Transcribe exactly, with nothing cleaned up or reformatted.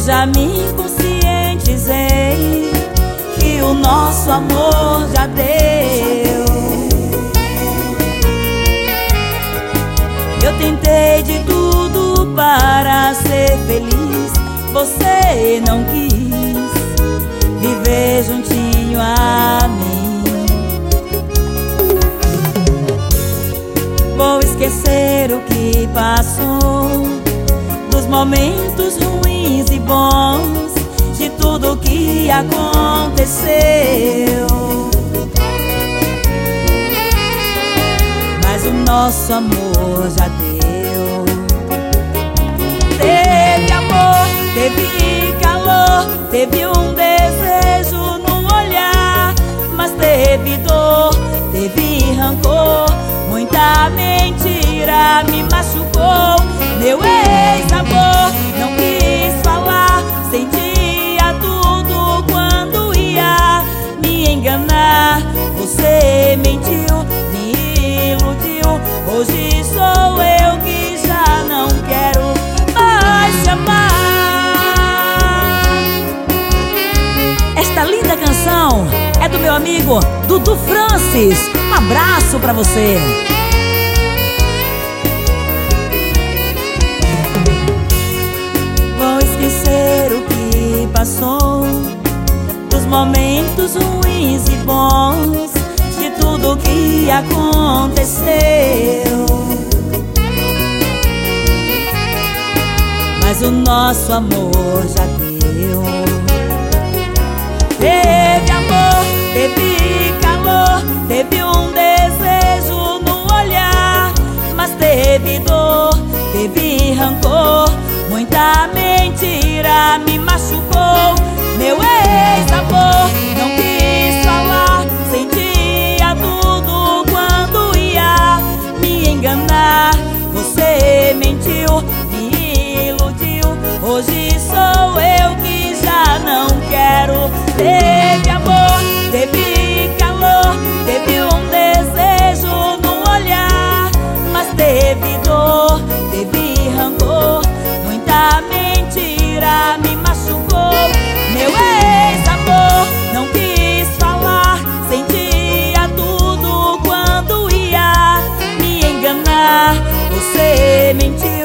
já me conscientizei que o nosso amor já deu. Eu tentei de tudo para ser feliz, você não quis viver juntinho a mim. Vou esquecer o que passou, dos momentos ruins e bons, de tudo que aconteceu. Mas o nosso amor já deu. Teve amor, teve calor, teve um desejo no olhar, mas teve dor, teve rancor, muita mentira me machucou. Meu ex-amor não quis falar, sentia tudo quando ia me enganar. Você mentiu, me iludiu, hoje sou eu que já não quero mais te amar. Esta linda canção é do meu amigo Dudu Francis. Um abraço pra você. Vou esquecer o que passou, dos momentos ruins e bons, de tudo que aconteceu. Mas o nosso amor já deu. Teve amor, teve calor, teve um desejo no olhar, mas teve dor, teve rancor, muita mentira me machucou. Meu ex-amor não quis falar, sentia tudo quando ia me enganar. Você mentiu, me iludiu, hoje sou eu que já não quero. Teve amor, teve calor, teve um desejo no olhar, mas teve dor, teve rancor, muita mentira me machucou. Meu ex-amor não quis falar, sentia tudo quando ia me enganar. Você mentiu,